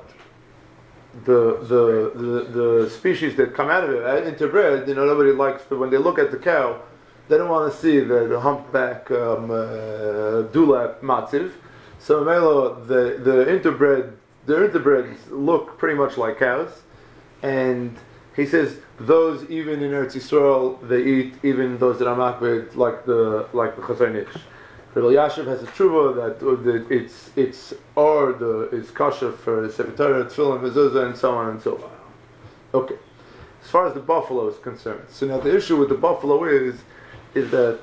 the the the, the species that come out of it, uh, interbred, you know, nobody likes. But when they look at the cow, they don't want to see the, the humpback um, uh, dulap matziv. So Melo, the the interbred, the interbreds look pretty much like cows, and he says those even in Eretz Yisrael they eat even those that are makbid like the like the Chazon Ish. Rabbi Yashiv has a tshuva that, uh, that it's it's or the is kosher for Sefer Torah, Tefillin, Mezuzah, and so on and so on. Okay, as far as the buffalo is concerned, so now the issue with the buffalo is is that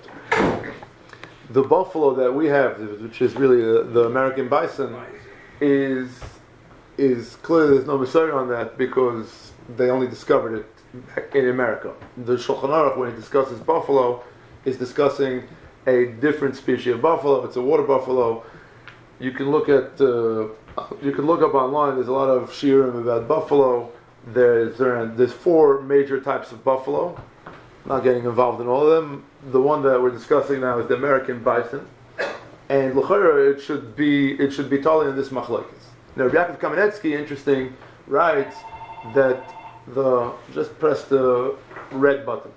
the buffalo that we have, which is really the, the American bison, is is clearly there's no Messiah on that because they only discovered it in America. The Shulchan Aruch, when he discusses buffalo, is discussing a different species of buffalo. It's a water buffalo. You can look at, uh, you can look up online. There's a lot of shiurim about buffalo. There's there, there's four major types of buffalo. I'm not getting involved in all of them. The one that we're discussing now is the American bison, and l'chora it should be it should be totally in this machlokes. Now, Rabbi Yaakov Kamenetsky, interesting, writes that the just press the red button.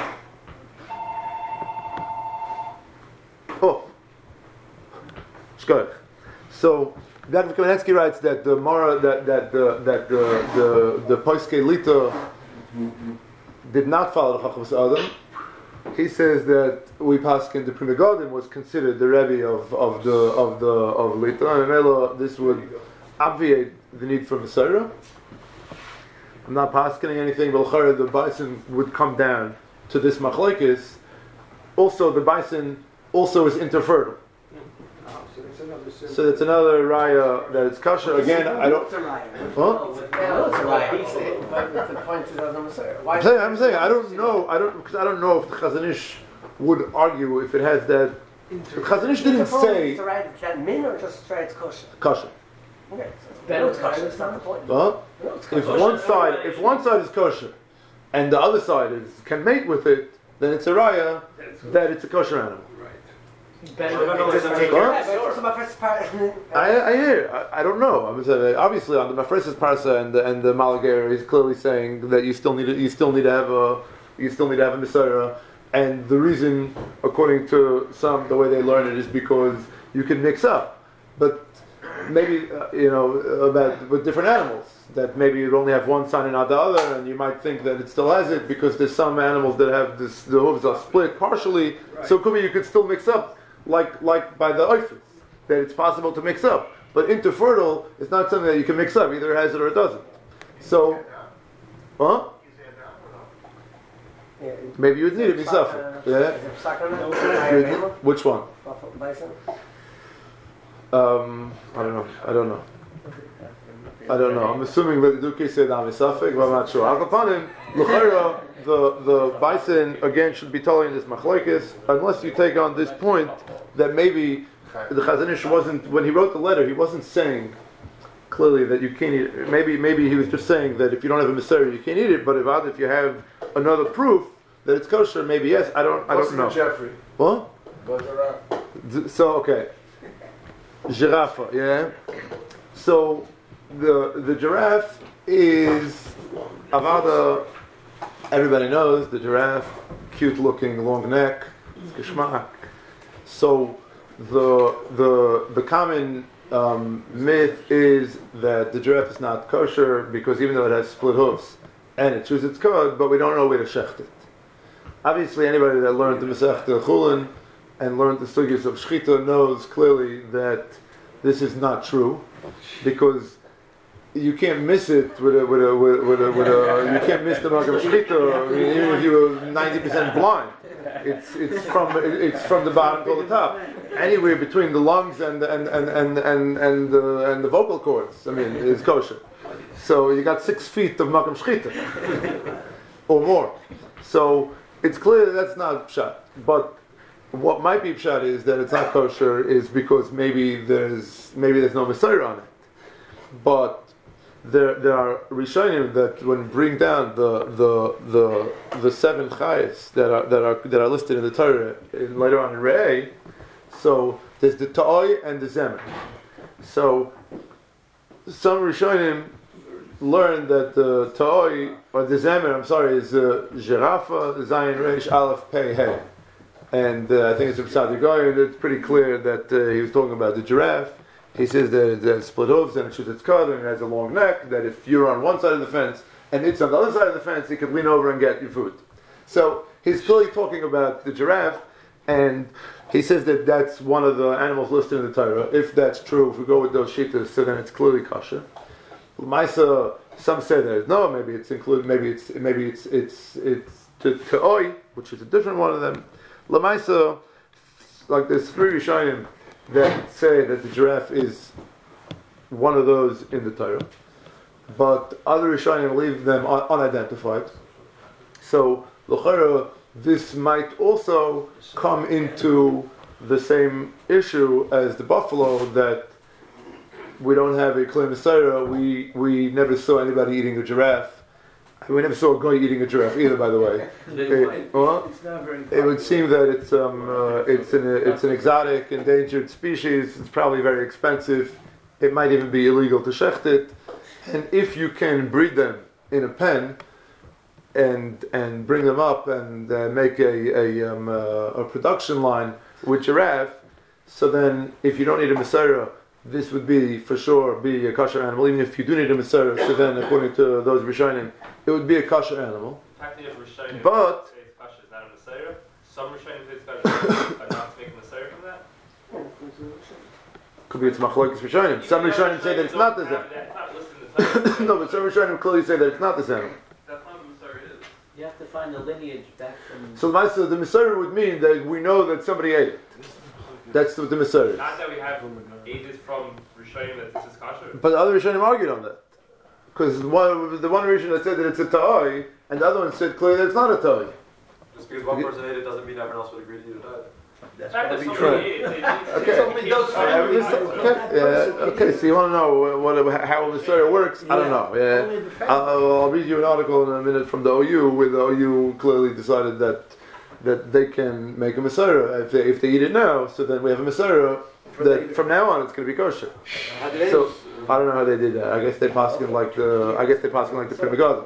Oh, shkoch. So Yaakov Kamenetsky writes that the Mara that that the that the the the Poiske Lita did not follow the Chachmas Adam. He says that we paskin the Pri Megadim was considered the Rebbe of, of the of the of Lita, and Mela, this would obviate the need for Messiah. I'm not pasking anything, but the bison would come down to this machlokes. Also, the bison also is interfertile. So it's another raya that it's kosher. Again, I don't. Huh? But the point is on the Messiah. Why I'm saying, I'm saying I don't know. I don't because I don't know if the Chazon Ish would argue if it has that. The Chazon Ish didn't say Is that min or just try it's kosher? kosher. Okay, so it's kosher. That's not the point. Huh? If one side, if one side is kosher, and the other side is can mate with it, then it's a raya that it's a kosher animal. I, I hear. I, I don't know. I'm saying, obviously, on the Mafresis Parsa and the and the Malager, he's clearly saying that you still need to, you still need to have a you still need to have a Messiah, and the reason, according to some, the way they learn it is because you can mix up, but maybe uh, you know about with different animals that maybe you'd only have one sign and not the other, and you might think that it still has it because there's some animals that have this the hooves are split partially, right. So it could be you could still mix up. Like like by the oifus, that it's possible to mix up. But interfertile is not something that you can mix up. Either it has it or it doesn't. So, huh? Yeah, it- Maybe you would need it Is it misafik. psak, Yeah. uh, Is it psak on it? You would need- Which one? Buffalo bison? Um, I don't know. I don't know. I don't know. I'm assuming that the Duke said Amisafik, but I'm not sure. Al Kapanim, L'chayra, the the bison again should be telling this machlekes, unless you take on this point that maybe the Chazon Ish wasn't, when he wrote the letter, he wasn't saying clearly that you can't eat it. Maybe maybe he was just saying that if you don't have a Messiah, you can't eat it. But if if you have another proof that it's kosher, maybe yes. I don't I don't know. Jeffrey. What? Goes around. D- So okay, giraffe, yeah. So the the giraffe is avada. Everybody knows the giraffe, cute looking, long neck, it's geschmack. So the the the common um, myth is that the giraffe is not kosher because even though it has split hoofs and it chews its cud, but we don't know where to shecht it. Obviously, anybody that learned the Masechta Chulin and learned the sugyas of Shchita knows clearly that this is not true, because you can't miss it with a with a with a, with a, with a you can't miss the mark of Shchita. I mean, even if you were ninety percent blind, it's it's from it's from the bottom to the top, anywhere between the lungs and and and and and and the, and the vocal cords. I mean, is kosher. So you got six feet of makam Shchita or more. So it's clear that that's not pshat. But what might be pshat is that it's not kosher is because maybe there's maybe there's no Messiah on it. But there there are Rishonim that when bring down the the the the seven chayes that are that are that are listed in the Torah in, later on in Re'eh. So there's the Ta'oi and the Zemer. So some Rishonim learn that the Ta'oi or the Zemer, I'm sorry, is uh, Giraffe, Zayin Reish Aleph Pei Hey. And uh, I think it's from Sadi Goyen. It's pretty clear that uh, he was talking about the giraffe. He says that it has split hooves and it shoots its cud and it has a long neck, that if you're on one side of the fence and it's on the other side of the fence, you can lean over and get your food. So he's clearly talking about the giraffe, and he says that that's one of the animals listed in the Torah. If that's true, if we go with those shittas, so then it's clearly kosher. L'maisa, some say that no, maybe it's included, maybe it's maybe it's it's it's to Ta'oi, which is a different one of them. L'maisa, like there's three Rishonim that say that the giraffe is one of those in the Torah, but other Rishonim leave them un- unidentified. So, l'chara, this might also come into the same issue as the buffalo, that we don't have a Klei Messiah. We we never saw anybody eating a giraffe. We never saw a guy eating a giraffe either, by the way. It, well, It's not very. it would seem that it's um uh, it's an it's an exotic, endangered species. It's probably very expensive. It might even be illegal to shecht it. And if you can breed them in a pen and and bring them up and uh, make a a, um, uh, a production line with giraffe, so then if you don't need a Messiah, this would be for sure be a kosher animal. Even if you do need a Messiah, so then according to those Rishonim, it would be a kosher animal. Technically, if Rishonim But- say it's kosher, it's not a Messiah. Some Rishonim say it's kosher, but not to make a Messiah from that. Could be it's machlokes Rishonim. Some Rishonim say that it's not the same. It's not listed in the Torah. No, but some Rishonim clearly say that it's not the same. That's not what Messiah is. You have to find the lineage back from. So the Messiah, the Messiah would mean that we know that somebody ate it. That's what the Messiah is. Not that we have ages from Rishonim that this is kosher. But the other Rishonim argued on that. Because one, the one Rishon that said that it's a ta'oi, and the other one said clearly that it's not a ta'oi. Just because one person ate it doesn't mean everyone else would agree to eat it either. The fact that probably somebody true. ate it, it- Okay. it's only those Uh, this- families. okay, yeah, okay, so you want to know what, what, how the Messiah works? I don't know. Yeah. Only the fact- I'll, I'll read you an article in a minute from the O U, where the O U clearly decided that that they can make a Messiah. If they, if they eat it now, so then we have a Messiah that from now on it's going to be kosher. How do they? So I don't know how they did that. I guess they paskin like the I guess they paskin like the Pri Megadim.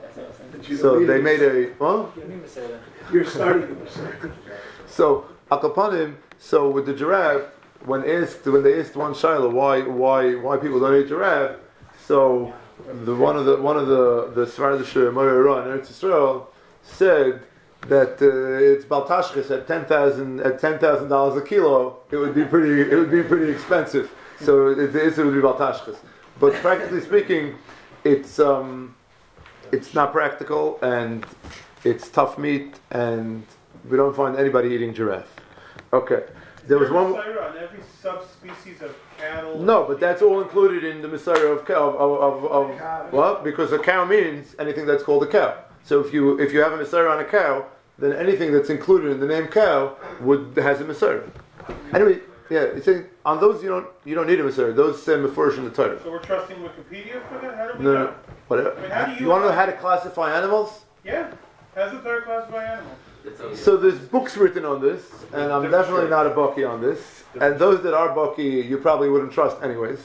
So they made a huh? You're starting with the So akapanim. So with the giraffe, when asked when they asked one shaila why why why people don't eat giraffe, so the one of the one of the the Svardish Moira in Eretz Yisrael said that uh, it's baltashkis at ten thousand at ten thousand dollars a kilo. It would be pretty it would be pretty expensive. So it, it would be baltashkis. But practically speaking, it's um it's not practical, and it's tough meat, and we don't find anybody eating giraffe. Okay. There was one. On every subspecies of cattle. No, but that's all included in the Messiah of cow. Of, of, of, of what? Because a cow means anything that's called a cow. So if you if you have a Messiah on a cow, then anything that's included in the name cow would has a Messiah. Anyway, yeah, it's saying on those you don't you don't need a Messiah. Those say Mefurish in the Torah. So we're trusting Wikipedia for that. How do we No, know? no, whatever. I mean, how do you? You want to know how to classify animals? Yeah. How's the Torah classify animals? So there's books written on this, and I'm definitely not a Baki on this. And those that are Baki, you probably wouldn't trust anyways.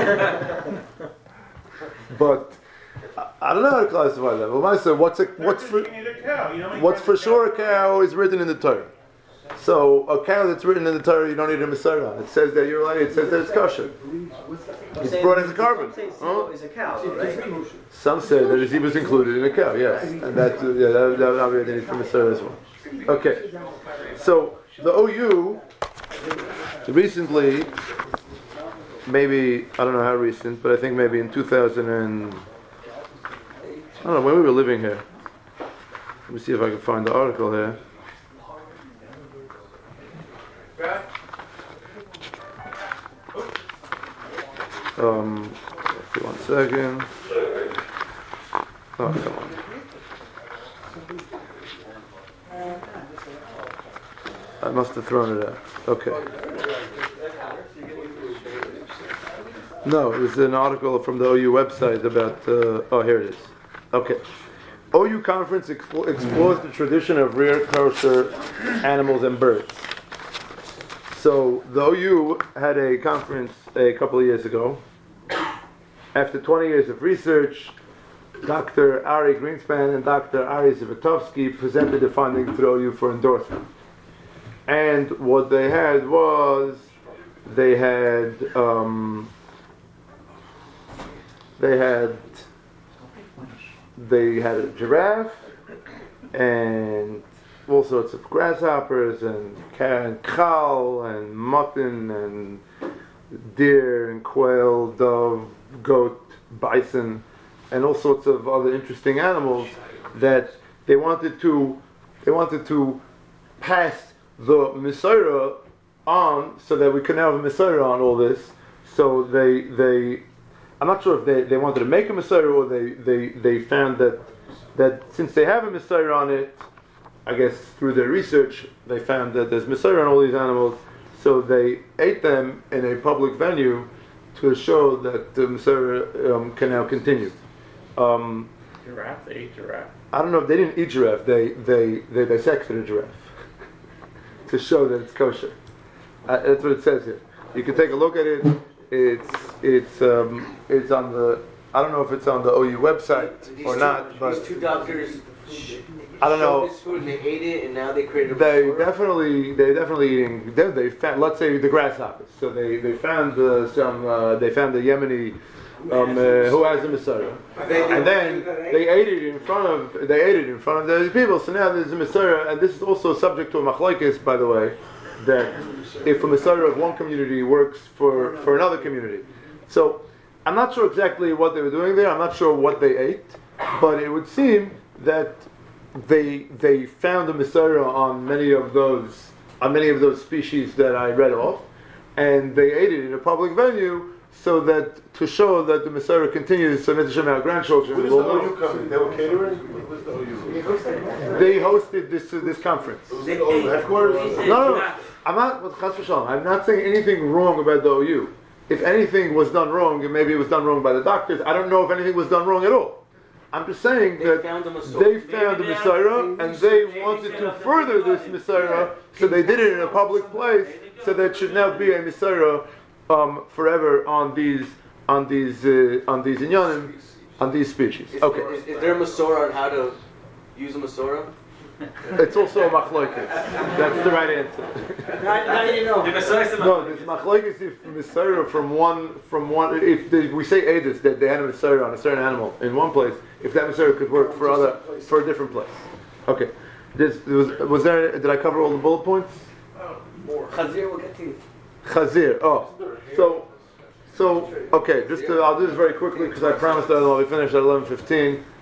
But I, I don't know how to classify them. Well, Maisa, what's a, what's for You need a cow. You know how many what's kinds for of sure a cows there are? cow is written in the Torah. So a cow that's written in the Torah, you don't need a Messiah on. It says that you're like, it says that it's kosher. It's brought as a carbon. Huh? It's a cow, right? Some say that his was included in a cow, yes, and that uh, yeah, that, that would be a need for Messiah as well. Okay, so the O U recently, maybe I don't know how recent, but I think maybe in two thousand and I don't know when we were living here. Let me see if I can find the article here. Um, one second. Oh, come on. I must have thrown it out. Okay. No, it was an article from the O U website about, uh, oh, here it is. Okay. O U conference expl- explores the tradition of rare kosher animals and birds. So the O U had a conference a couple of years ago. After twenty years of research, Doctor Ari Greenspan and Doctor Ari Zvitovsky presented the findings to the O U for endorsement. And what they had was, they had, um, they had, they had a giraffe, and all sorts of grasshoppers, and khal, and mutton, and deer, and quail, dove, goat, bison, and all sorts of other interesting animals that they wanted to, they wanted to pass the Messiah on, so that we could now have a Messiah on all this. So they, they, I'm not sure if they, they wanted to make a Messiah, or they, they, they found that that since they have a Messiah on it, I guess through their research, they found that there's Messiah on all these animals, so they ate them in a public venue to show that the Messiah um, can now continue. Um, giraffe, they ate giraffe. I don't know if they didn't eat giraffe, they, they, they dissected a giraffe to show that it's kosher. Uh, that's what it says here. You can take a look at it. It's it's um, it's on the, I don't know if it's on the O U website These or two, not, but these two doctors I don't know. showed this food and they ate it, and now they created a They Messiah. definitely, they definitely eating. They, they found, let's say, the grasshoppers. So they they found uh, some. Uh, they found the Yemeni um, uh, who has a Messiah, and then they ate it in front of. They ate it in front of those people. So now there's a Messiah, and this is also subject to a machlokes, by the way, that if a Messiah of one community works for for another community. So I'm not sure exactly what they were doing there. I'm not sure what they ate, but it would seem that they they found a Messiah on many of those on many of those species that I read off, and they ate it in a public venue so that to show that the Messiah continues. So Mitzvah our grandchildren What is will the O know. U coming? They were catering? What was the O U? They hosted this uh, this conference. Was it the O U headquarters? No, no, no. I'm not. Well, Chas v'shalom, I'm not saying anything wrong about the O U. If anything was done wrong, and maybe it was done wrong by the doctors, I don't know if anything was done wrong at all. I'm just saying They that found a Messiah. they found the Messiah, and they wanted to further this Messiah, so they did it in a public place, so that it should now be a Messiah um, forever on these on these uh, on these inyanim, on these species. Is, Okay, is, is there a Masorah on how to use a Masorah? it's also a machlokes. That's the right answer. Now, now you know. The Messiah is a No, there's machlokes if Messiah from one from one. If the, we say edus that they had a Messiah on a certain animal in one place, if that Messiah could work for other for a different place. Okay, this was was there. Did I cover all the bullet points? Chazir will get to you. Chazir. Oh, so so okay. Just to, I'll do this very quickly because I promised that I'll be finished at eleven fifteen.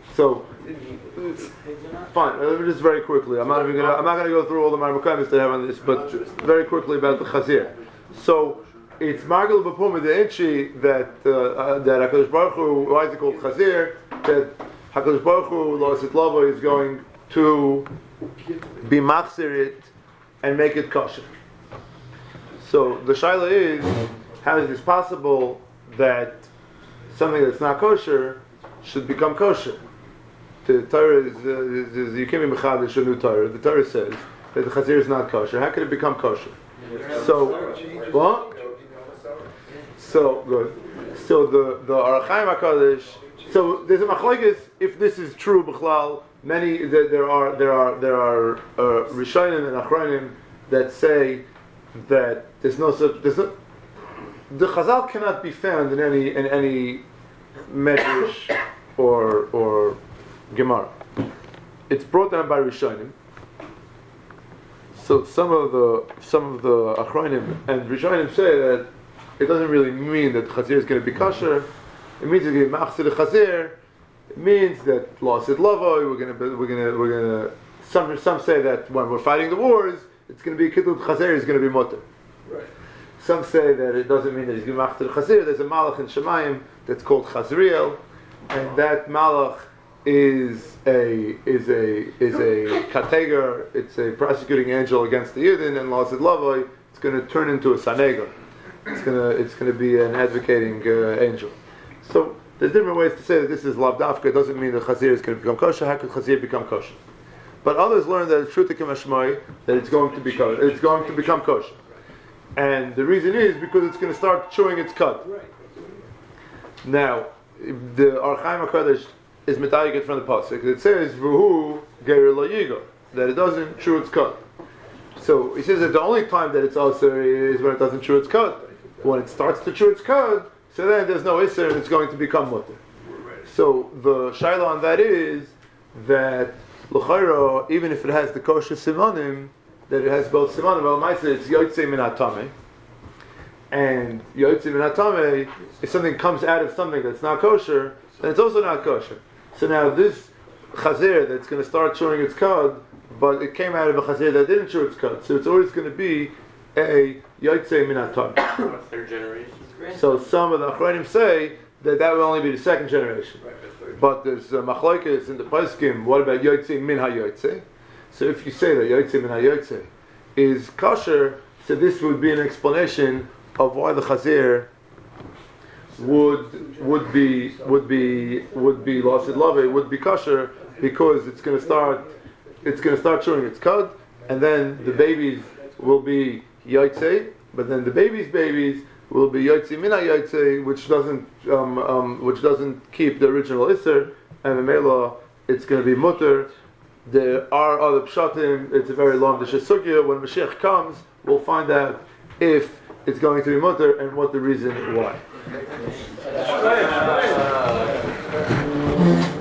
So, fine. Let me just very quickly. I'm not even gonna. I'm not gonna go through all the marmukamis that I have on this, but very quickly about the chazir. So, it's margul b'pum de'enchi that uh, uh, that Hakadosh Baruch Hu, why is it called chazir? That Hakadosh Baruch Hu, Lo Asit Lavo, is going to be machzir it and make it kosher. So the shaila is, how is this possible that something that's not kosher should become kosher? The Torah is, uh, is, is you can't be mechadish a new Torah. The Torah says that the chazir is not kosher. How can it become kosher? So, what? So good. So the the Orach Chaim HaKadosh. So there's a machlokes if this is true. B'chlal, many there, there are there are there are uh, Rishonim and Achronim that say that there's no such there's no, the Chazal cannot be found in any in any Medrash or or Gemara. It's brought down by Rishonim. So some of the some of the Achronim and Rishonim say that it doesn't really mean that Chazir is going to be kosher. It means it's going to be machzir Chazir. It means that Lasid Lavo. We're going to we're going to we're going to. Some some say that when we're fighting the wars, it's going to be Kiddut Chazir is going to be mutter. Right. Some say that it doesn't mean that he's going to be machzir Chazir. There's a malach in Shemayim that's called Chazriel, and that malach is a is a is a kategar. It's a prosecuting angel against the Yidden, and Lasid Lavo. It's going to turn into a sanegar. It's gonna it's gonna be an advocating uh, angel. So there's different ways to say that this is lav dafka. It doesn't mean that chazir is going to become kosher. How could chazir become kosher? But others learn that it's true to kemashmai that it's going to be kosher. It's going to become kosher, and the reason is because it's going to start chewing its cud. Now, the Orach Chaim HaKadosh is mitayik from the pasuk. It says v'hu ger lo yigo, that it doesn't chew its cud. So he says that the only time that it's also is when it doesn't chew its cud. When it starts to chew its cud, so then there's no iser and it's going to become mutter. So the shaila on that is that l'chayro, even if it has the kosher simanim, that it has both simanim, well, might say it's yotzei min hatame, and yotzei min hatame, if something comes out of something that's not kosher, then it's also not kosher. So now this chazir that's going to start chewing its cud, but it came out of a chazir that didn't chew its cud, so it's always going to be a yotzei min hatame. Third generation. So some of the Achronim say that that will only be the second generation. But there's uh, machlokes in the poskim. What about yotzei min hayotzei? So if you say that yotzei min hayotzei is kosher, so this would be an explanation of why the chazir would would be would be would be lasid lave, would be kosher, because it's going to start it's going to start chewing its cud, and then the babies will be yotzei, but then the babies' babies will be yotzei min hayotzei, which doesn't um, um, which doesn't keep the original iser, and memela it's going to be mutter. There are other pshatim. It's a very long sugya. When Mashiach comes, we'll find out if it's going to be mutter and what the reason why.